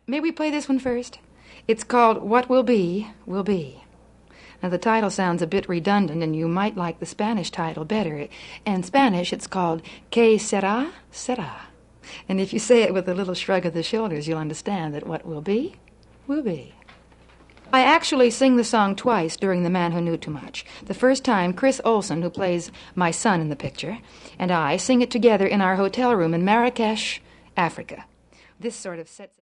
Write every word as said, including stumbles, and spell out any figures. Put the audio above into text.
May we play this one first? It's called What Will Be, Will Be. Now, the title sounds a bit redundant, and you might like the Spanish title better. In Spanish, it's called Que Sera, Sera. And if you say it with a little shrug of the shoulders, you'll understand that what will be, will be. I actually sing the song twice during The Man Who Knew Too Much. The first time, Chris Olsen, who plays my son in the picture, and I sing it together in our hotel room in Marrakesh, Africa. This sort of sets